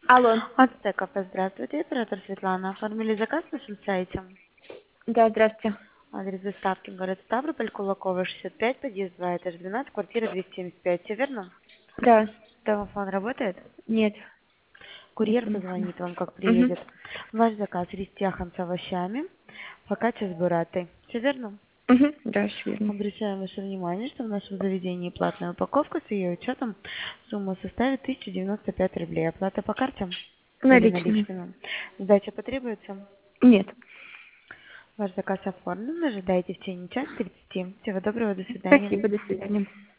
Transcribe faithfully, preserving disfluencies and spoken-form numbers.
Алло. Ацтеков, здравствуйте, оператор Светлана. Оформили заказ на нашем сайте. Да, здравствуйте. Адрес доставки город Ставрополь, Кулакова, шестьдесят пять, подъезд два, этаж двенадцать, квартира двести семьдесят пять. Все верно? Да. Телефон работает? Нет. Нет Курьер телефона. позвонит вам, как Угу. приедет. Ваш заказ ристяхан с овощами, фокачча с буратой. Все верно? Угу. Да, все верно. Обращаем ваше внимание, что в нашем заведении платная упаковка с ее учетом сумма составит тысяча девяносто пять рублей. Оплата по карте или Наличными. наличными? Сдача потребуется? Нет. Ваш заказ оформлен. Ожидайте в течение часа тридцати. Всего доброго, до свидания. Спасибо, до свидания.